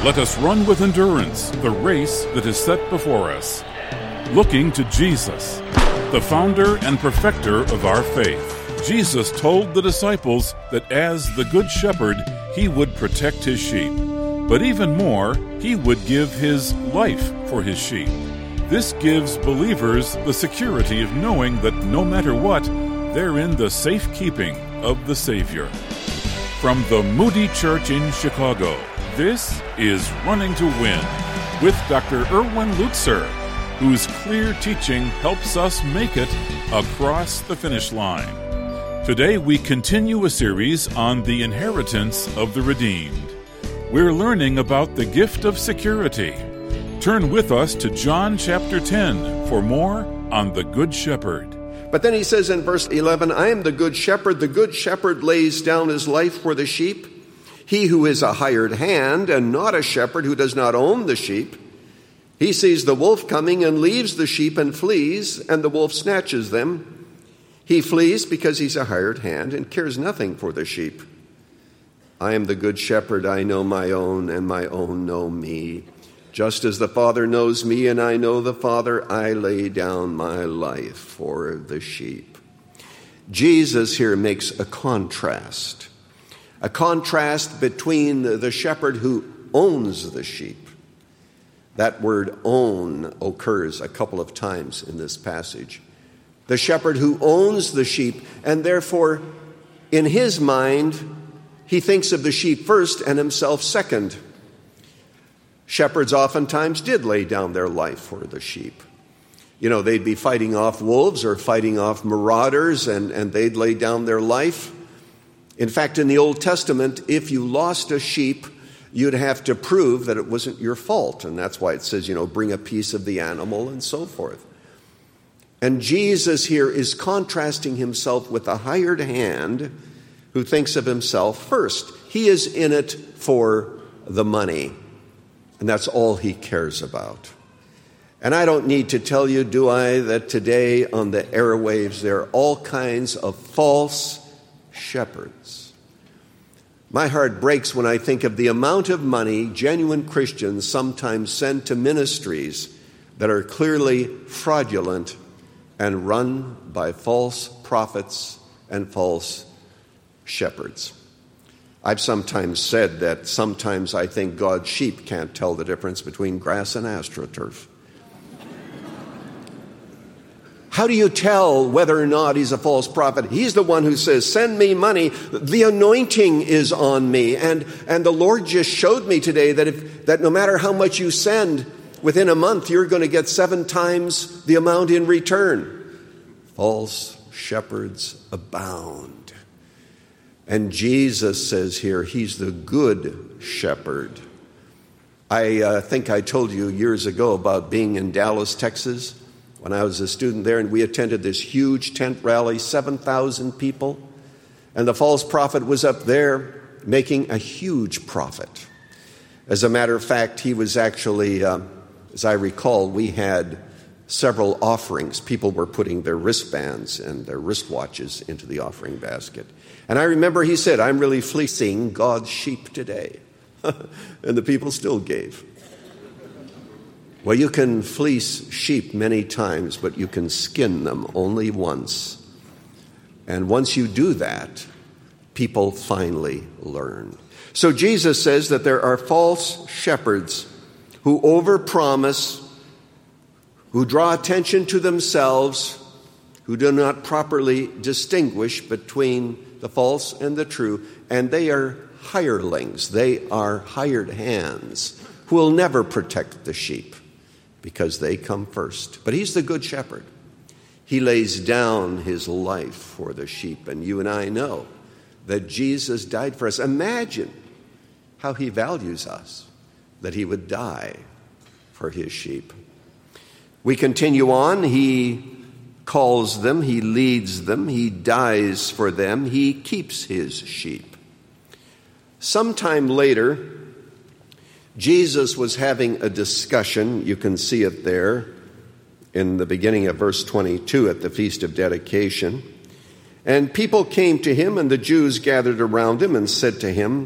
Let us run with endurance the race that is set before us, looking to Jesus, the founder and perfecter of our faith. Jesus told the disciples that as the Good Shepherd, he would protect his sheep. But even more, he would give his life for his sheep. This gives believers the security of knowing that no matter what, they're in the safekeeping of the Savior. From the Moody Church in Chicago, this is Running to Win with Dr. Erwin Lutzer, whose clear teaching helps us make it across the finish line. Today we continue a series on the inheritance of the redeemed. We're learning about the gift of security. Turn with us to John chapter 10 for more on the Good Shepherd. But then he says in verse 11, I am the good shepherd. The good shepherd lays down his life for the sheep. He who is a hired hand and not a shepherd, who does not own the sheep, he sees the wolf coming and leaves the sheep and flees, and the wolf snatches them. He flees because he's a hired hand and cares nothing for the sheep. I am the good shepherd. I know my own, and my own know me. Just as the Father knows me, and I know the Father, I lay down my life for the sheep. Jesus here makes a contrast between the shepherd who owns the sheep. That word own occurs a couple of times in this passage. The shepherd who owns the sheep, and therefore, in his mind, he thinks of the sheep first and himself second. Shepherds oftentimes did lay down their life for the sheep. You know, they'd be fighting off wolves or fighting off marauders, and they'd lay down their life. In fact, in the Old Testament, if you lost a sheep, you'd have to prove that it wasn't your fault. And that's why it says, bring a piece of the animal and so forth. And Jesus here is contrasting himself with a hired hand who thinks of himself first. He is in it for the money, and that's all he cares about. And I don't need to tell you, do I, that today on the airwaves there are all kinds of false shepherds. My heart breaks when I think of the amount of money genuine Christians sometimes send to ministries that are clearly fraudulent and run by false prophets and false shepherds. I've sometimes said that sometimes I think God's sheep can't tell the difference between grass and AstroTurf. How do you tell whether or not he's a false prophet? He's the one who says, send me money. The anointing is on me. And the Lord just showed me today that no matter how much you send, within a month you're going to get 7 times the amount in return. False shepherds abound. And Jesus says here, he's the good shepherd. I think I told you years ago about being in Dallas, Texas, when I was a student there, and we attended this huge tent rally, 7,000 people. And the false prophet was up there making a huge profit. As a matter of fact, he was actually, as I recall, we had several offerings. People were putting their wristbands and their wristwatches into the offering basket. And I remember he said, I'm really fleecing God's sheep today. And the people still gave. Well, you can fleece sheep many times, but you can skin them only once. And once you do that, people finally learn. So Jesus says that there are false shepherds who overpromise, who draw attention to themselves, who do not properly distinguish between the false and the true, and they are hirelings. They are hired hands who will never protect the sheep because they come first. But he's the good shepherd. He lays down his life for the sheep, and you and I know that Jesus died for us. Imagine how he values us, that he would die for his sheep. We continue on. He calls them, he leads them, he dies for them, he keeps his sheep. Sometime later, Jesus was having a discussion. You can see it there in the beginning of verse 22 at the Feast of Dedication. And people came to him, and the Jews gathered around him and said to him,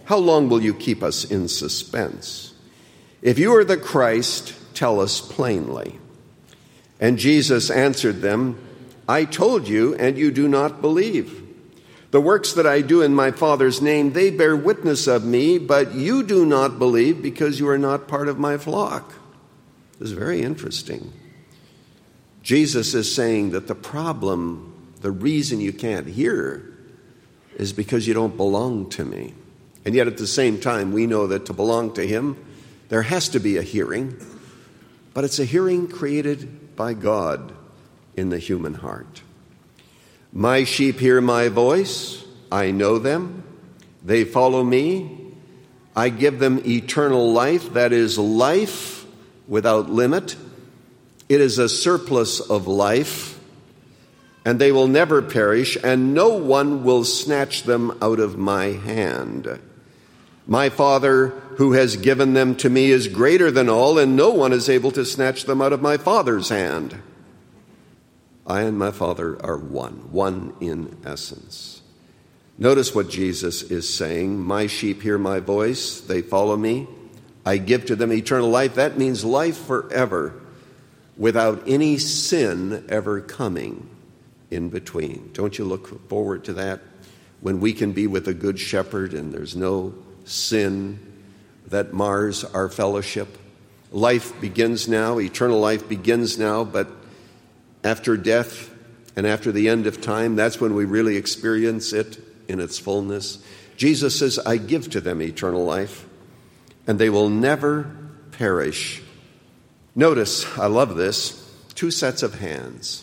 how long will you keep us in suspense? If you are the Christ, tell us plainly." And Jesus answered them, "I told you, and you do not believe. The works that I do in my Father's name, they bear witness of me, but you do not believe because you are not part of my flock." This is very interesting. Jesus is saying that the problem, the reason you can't hear, is because you don't belong to me. And yet at the same time, we know that to belong to him, there has to be a hearing, but it's a hearing created by God in the human heart. "My sheep hear my voice. I know them. They follow me. I give them eternal life," that is, life without limit. It is a surplus of life, and they will never perish, and no one will snatch them out of my hand. My Father who has given them to me is greater than all, and no one is able to snatch them out of my Father's hand. I and my Father are one in essence. Notice what Jesus is saying. My sheep hear my voice. They follow me. I give to them eternal life. That means life forever, without any sin ever coming in between. Don't you look forward to that? When we can be with a good shepherd and there's no sin that mars our fellowship. Life begins now. Eternal life begins now, but after death and after the end of time, that's when we really experience it in its fullness. Jesus says, I give to them eternal life, and they will never perish. Notice, I love this, 2 sets of hands.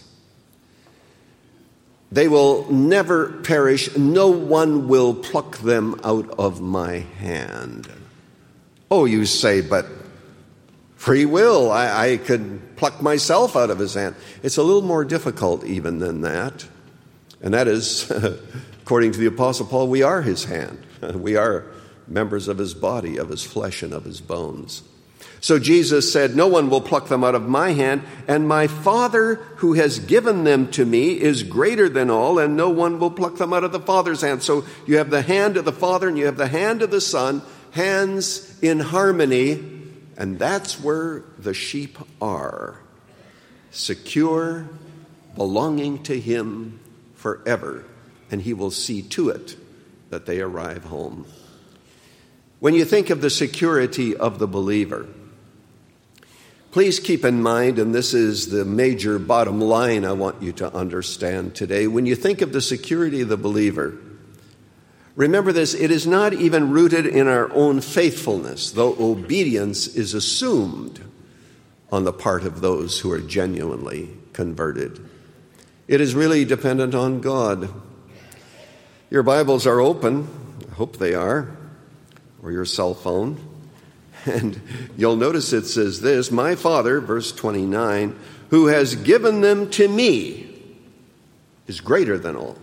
They will never perish. No one will pluck them out of my hand. Oh, you say, but free will, I could pluck myself out of his hand. It's a little more difficult even than that. And that is, according to the Apostle Paul, we are his hand. We are members of his body, of his flesh, and of his bones. So Jesus said, no one will pluck them out of my hand, and my Father who has given them to me is greater than all, and no one will pluck them out of the Father's hand. So you have the hand of the Father and you have the hand of the Son, hands in harmony. And that's where the sheep are, secure, belonging to him forever, and he will see to it that they arrive home. When you think of the security of the believer, please keep in mind, and this is the major bottom line I want you to understand today, when you think of the security of the believer, remember this, it is not even rooted in our own faithfulness, though obedience is assumed on the part of those who are genuinely converted. It is really dependent on God. Your Bibles are open, I hope they are, or your cell phone, and you'll notice it says this, my Father, verse 29, who has given them to me is greater than all.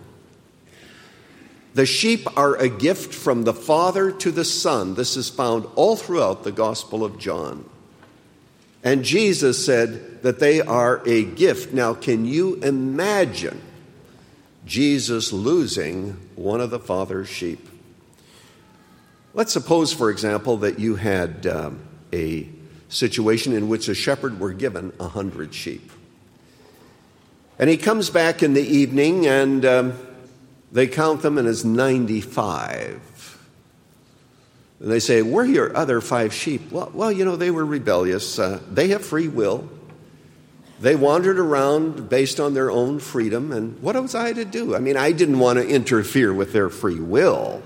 The sheep are a gift from the Father to the Son. This is found all throughout the Gospel of John. And Jesus said that they are a gift. Now, can you imagine Jesus losing one of the Father's sheep? Let's suppose, for example, that you had a situation in which a shepherd were given 100 sheep. And he comes back in the evening and they count them and it's 95. And they say, where are your other 5 sheep? Well, you know, they were rebellious. They have free will. They wandered around based on their own freedom. And what was I to do? I mean, I didn't want to interfere with their free will.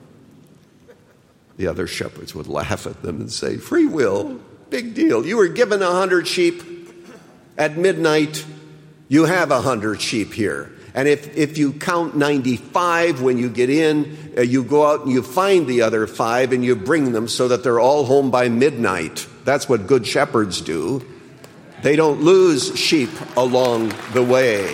The other shepherds would laugh at them and say, free will, big deal. You were given 100 sheep. At midnight, you have 100 sheep here. And if you count 95 when you get in, you go out and you find the other 5 and you bring them so that they're all home by midnight. That's what good shepherds do. They don't lose sheep along the way.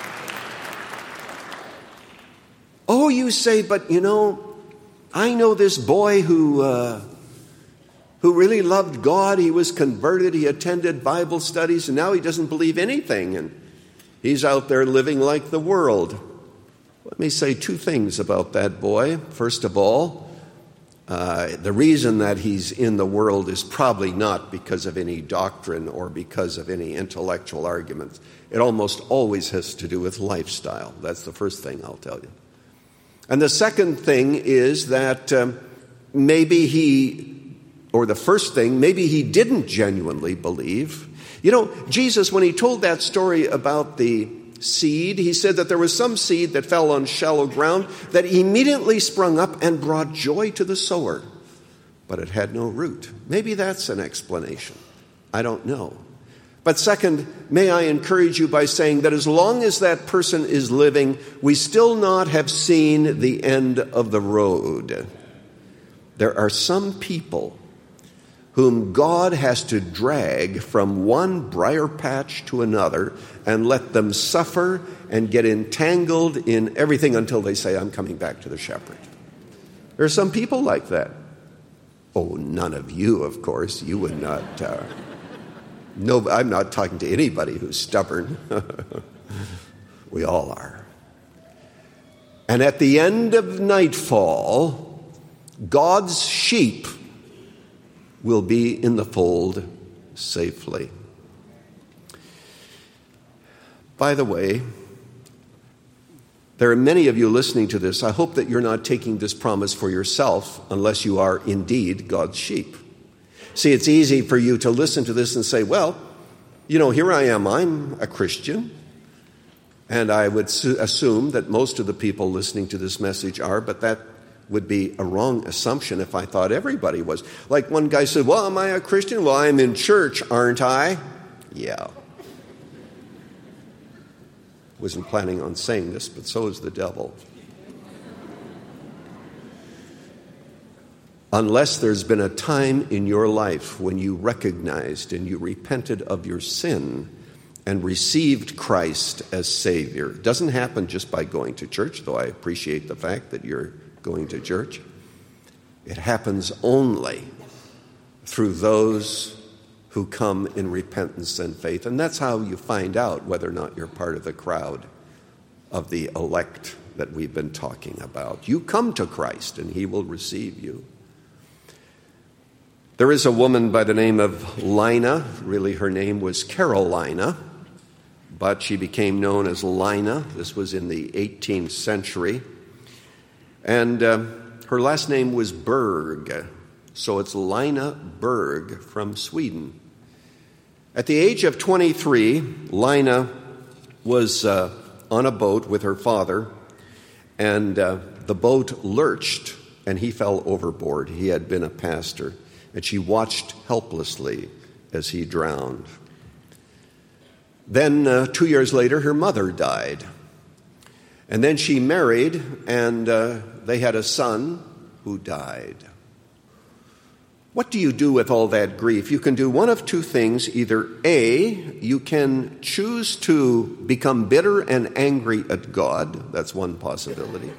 Oh, you say, but you know, I know this boy who really loved God. He was converted. He attended Bible studies, and now he doesn't believe anything. And he's out there living like the world. Let me say 2 things about that boy. First of all, The reason that he's in the world is probably not because of any doctrine or because of any intellectual arguments. It almost always has to do with lifestyle. That's the first thing I'll tell you. And the second thing is that maybe the first thing, maybe he didn't genuinely believe. You know, Jesus, when he told that story about the seed, he said that there was some seed that fell on shallow ground that immediately sprung up and brought joy to the sower, but it had no root. Maybe that's an explanation. I don't know. But second, may I encourage you by saying that as long as that person is living, we still not have seen the end of the road. There are some people whom God has to drag from one briar patch to another and let them suffer and get entangled in everything until they say, I'm coming back to the shepherd. There are some people like that. Oh, none of you, of course. You would not. No, I'm not talking to anybody who's stubborn. We all are. And at the end of nightfall, God's sheep will be in the fold safely. By the way, there are many of you listening to this. I hope that you're not taking this promise for yourself unless you are indeed God's sheep. See, it's easy for you to listen to this and say, well, you know, here I am. I'm a Christian. And I would assume that most of the people listening to this message are, but that would be a wrong assumption if I thought everybody was. Like one guy said, well, am I a Christian? Well, I'm in church, aren't I? Yeah. Wasn't planning on saying this, but so is the devil. Unless there's been a time in your life when you recognized and you repented of your sin and received Christ as Savior. It doesn't happen just by going to church, though I appreciate the fact that you're going to church. It happens only through those who come in repentance and faith. And that's how you find out whether or not you're part of the crowd of the elect that we've been talking about. You come to Christ and he will receive you. There is a woman by the name of Lina. Really, her name was Carolina, but she became known as Lina. This was in the 18th century. And her last name was Berg, so it's Lina Berg from Sweden. At the age of 23, Lina was on a boat with her father, and the boat lurched, and he fell overboard. He had been a pastor, and she watched helplessly as he drowned. Then 2 years later, her mother died. And then she married, and they had a son who died. What do you do with all that grief? You can do one of two things. Either A, you can choose to become bitter and angry at God. That's one possibility.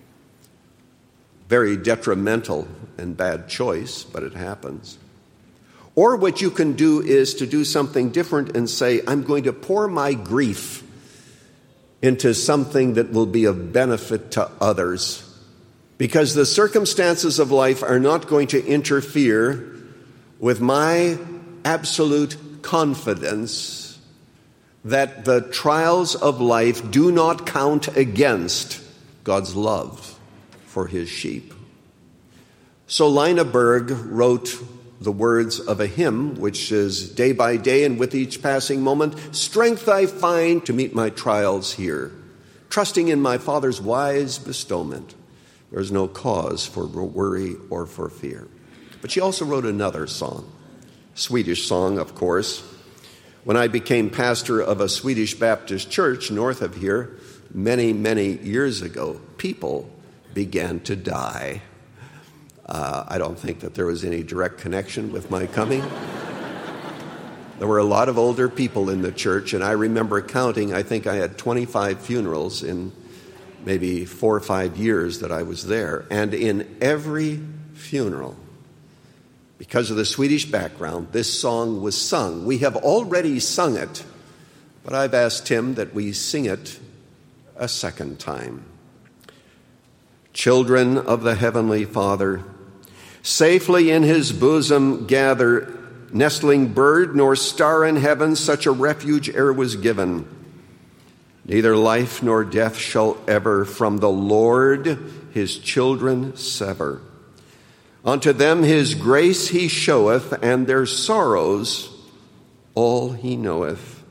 Very detrimental and bad choice, but it happens. Or what you can do is to do something different and say, I'm going to pour my grief into something that will be of benefit to others. Because the circumstances of life are not going to interfere with my absolute confidence that the trials of life do not count against God's love for his sheep. So Lina Berg wrote the words of a hymn, which is, day by day and with each passing moment, strength I find to meet my trials here. Trusting in my Father's wise bestowment, there is no cause for worry or for fear. But she also wrote another song, Swedish song, of course. When I became pastor of a Swedish Baptist church north of here, many, many years ago, people began to die. I don't think that there was any direct connection with my coming. There were a lot of older people in the church, and I remember counting, I think I had 25 funerals in maybe 4 or 5 years that I was there. And in every funeral, because of the Swedish background, this song was sung. We have already sung it, but I've asked Tim that we sing it a second time. Children of the Heavenly Father, Safely in his bosom gather, nestling bird nor star in heaven, such a refuge e'er was given. Neither life nor death shall ever from the Lord his children sever. Unto them his grace he showeth, and their sorrows all he knoweth.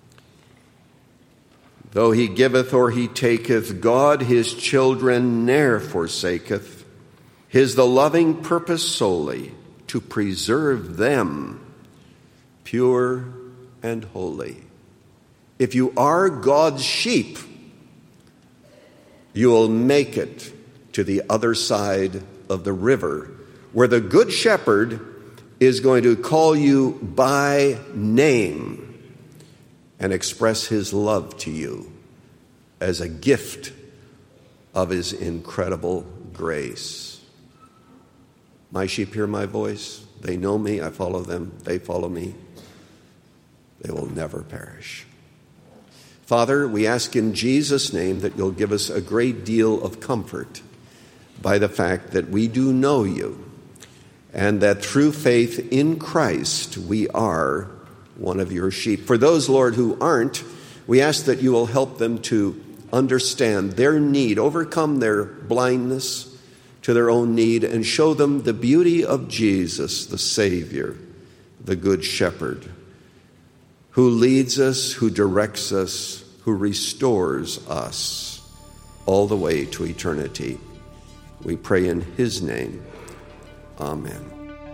Though he giveth or he taketh, God his children ne'er forsaketh. His the loving purpose solely, to preserve them pure and holy. If you are God's sheep, you will make it to the other side of the river, where the Good Shepherd is going to call you by name and express his love to you as a gift of his incredible grace. My sheep hear my voice. They know me. I follow them. They follow me. They will never perish. Father, we ask in Jesus' name that you'll give us a great deal of comfort by the fact that we do know you, and that through faith in Christ we are one of your sheep. For those, Lord, who aren't, we ask that you will help them to understand their need, overcome their blindness to their own need, and show them the beauty of Jesus, the Savior, the Good Shepherd, who leads us, who directs us, who restores us all the way to eternity. We pray in his name. Amen.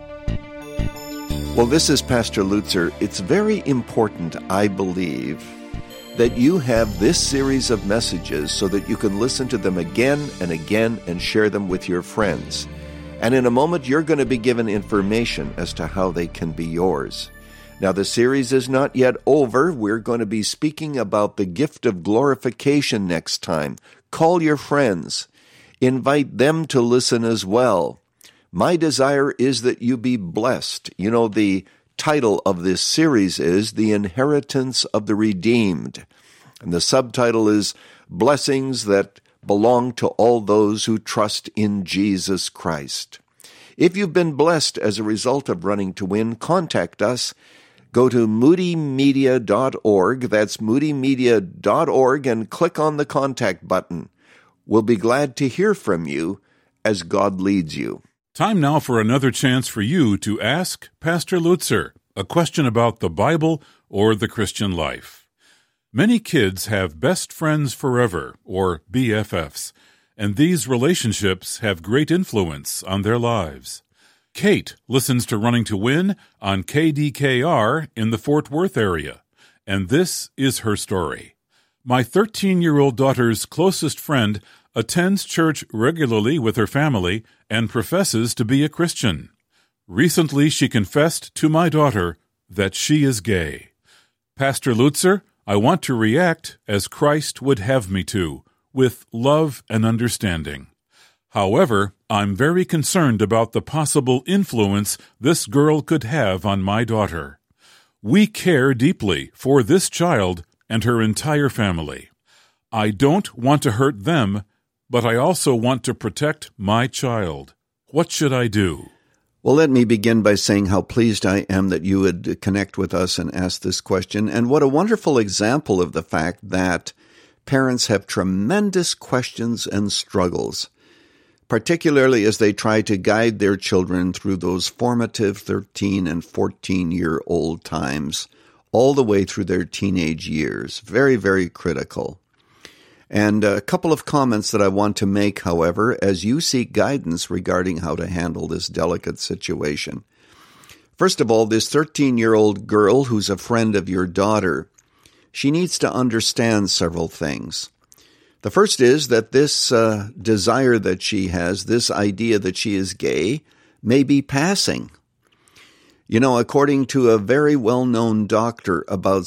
Well, this is Pastor Lutzer. It's very important, I believe, that you have this series of messages so that you can listen to them again and again and share them with your friends. And in a moment, you're going to be given information as to how they can be yours. Now, the series is not yet over. We're going to be speaking about the gift of glorification next time. Call your friends. Invite them to listen as well. My desire is that you be blessed. You know, the title of this series is The Inheritance of the Redeemed. And the subtitle is Blessings That Belong to All Those Who Trust in Jesus Christ. If you've been blessed as a result of Running to Win, contact us. Go to moodymedia.org, that's moodymedia.org, and click on the contact button. We'll be glad to hear from you as God leads you. Time now for another chance for you to ask Pastor Lutzer a question about the Bible or the Christian life. Many kids have best friends forever, or BFFs, and these relationships have great influence on their lives. Kate listens to Running to Win on KDKR in the Fort Worth area, and this is her story. My 13-year-old daughter's closest friend attends church regularly with her family and professes to be a Christian. Recently, she confessed to my daughter that she is gay. Pastor Lutzer, I want to react as Christ would have me to, with love and understanding. However, I'm very concerned about the possible influence this girl could have on my daughter. We care deeply for this child and her entire family. I don't want to hurt them, but I also want to protect my child. What should I do? Well, let me begin by saying how pleased I am that you would connect with us and ask this question, and what a wonderful example of the fact that parents have tremendous questions and struggles, particularly as they try to guide their children through those formative 13 and 14-year-old times, all the way through their teenage years. Very, very critical. And a couple of comments that I want to make, however, as you seek guidance regarding how to handle this delicate situation. First of all, this 13-year-old girl who's a friend of your daughter, she needs to understand several things. The first is that this desire that she has, this idea that she is gay, may be passing. You know, according to a very well-known doctor, about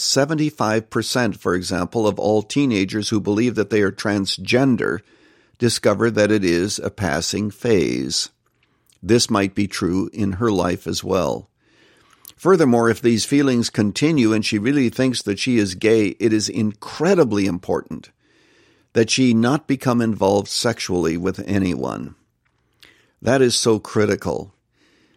75%, for example, of all teenagers who believe that they are transgender discover that it is a passing phase. This might be true in her life as well. Furthermore, if these feelings continue and she really thinks that she is gay, it is incredibly important that she not become involved sexually with anyone. That is so critical.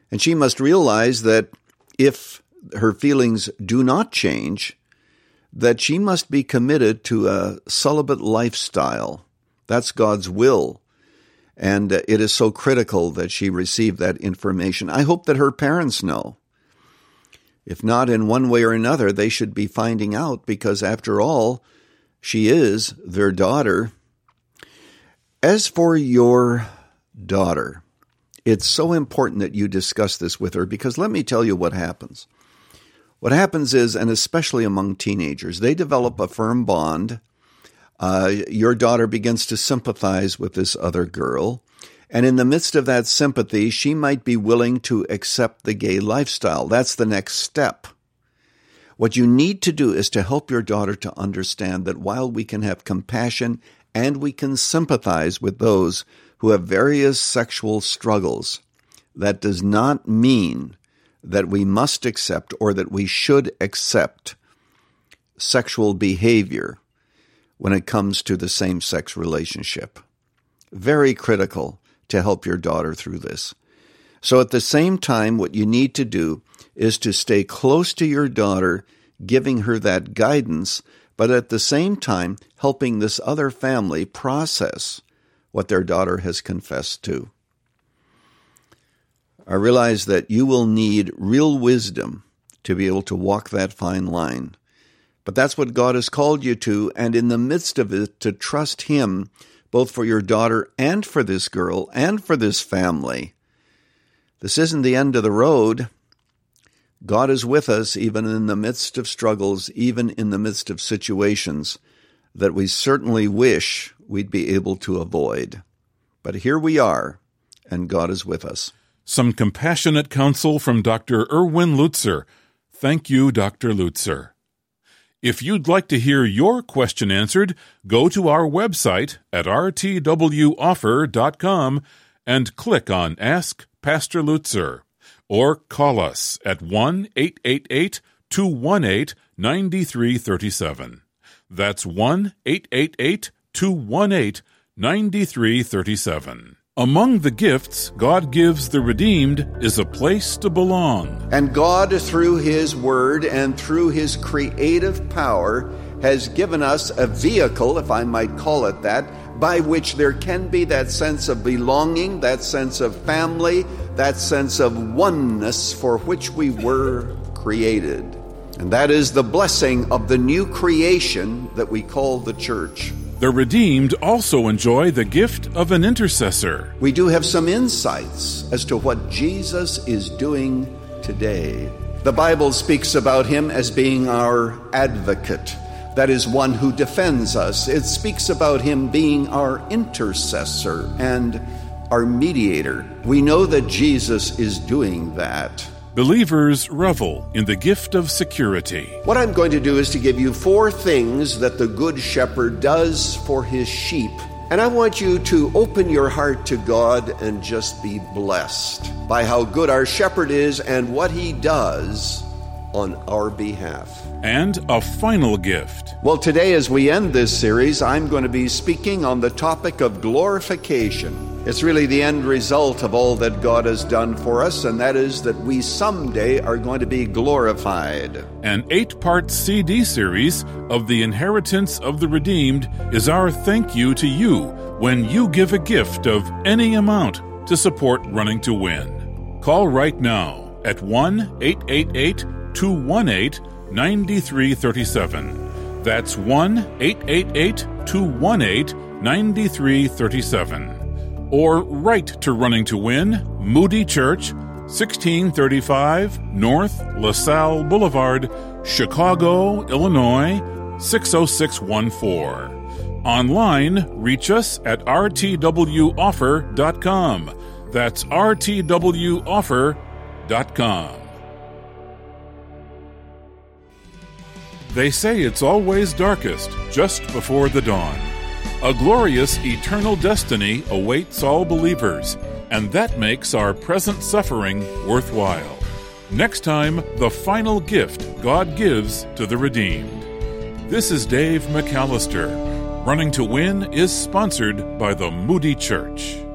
And she must realize that if her feelings do not change, that she must be committed to a celibate lifestyle. That's God's will. And it is so critical that she receive that information. I hope that her parents know. If not in one way or another, they should be finding out, because after all, she is their daughter. As for your daughter, it's so important that you discuss this with her, because let me tell you what happens. What happens is, and especially among teenagers, they develop a firm bond. Your daughter begins to sympathize with this other girl. And in the midst of that sympathy, she might be willing to accept the gay lifestyle. That's the next step. What you need to do is to help your daughter to understand that while we can have compassion and we can sympathize with those who have various sexual struggles, that does not mean that we must accept or that we should accept sexual behavior when it comes to the same-sex relationship. Very critical to help your daughter through this. So at the same time, what you need to do is to stay close to your daughter, giving her that guidance, but at the same time, helping this other family process what their daughter has confessed to. I realize that you will need real wisdom to be able to walk that fine line. But that's what God has called you to, and in the midst of it, to trust Him, both for your daughter and for this girl and for this family. This isn't the end of the road. God is with us even in the midst of struggles, even in the midst of situations that we certainly wish we'd be able to avoid. But here we are, and God is with us. Some compassionate counsel from Dr. Erwin Lutzer. Thank you, Dr. Lutzer. If you'd like to hear your question answered, go to our website at rtwoffer.com and click on Ask Pastor Lutzer, or call us at 1-888-218-9337. That's 1-888-218-9337. Among the gifts God gives the redeemed is a place to belong. And God, through His Word and through His creative power, has given us a vehicle, if I might call it that, by which there can be that sense of belonging, that sense of family, that sense of oneness for which we were created. And that is the blessing of the new creation that we call the church. The redeemed also enjoy the gift of an intercessor. We do have some insights as to what Jesus is doing today. The Bible speaks about Him as being our advocate. That is, one who defends us. It speaks about Him being our intercessor and our mediator. We know that Jesus is doing that. Believers revel in the gift of security. What I'm going to do is to give you 4 things that the Good Shepherd does for his sheep. And I want you to open your heart to God and just be blessed by how good our shepherd is and what he does on our behalf. And a final gift. Well, today as we end this series, I'm going to be speaking on the topic of glorification. It's really the end result of all that God has done for us, and that is that we someday are going to be glorified. An 8-part CD series of The Inheritance of the Redeemed is our thank you to you when you give a gift of any amount to support Running to Win. Call right now at 1-888-218-9337. That's 1-888-218-9337. Or write to Running to Win, Moody Church, 1635 North LaSalle Boulevard, Chicago, Illinois, 60614. Online, reach us at rtwoffer.com. That's rtwoffer.com. They say it's always darkest just before the dawn. A glorious eternal destiny awaits all believers, and that makes our present suffering worthwhile. Next time, the final gift God gives to the redeemed. This is Dave McAllister. Running to Win is sponsored by the Moody Church.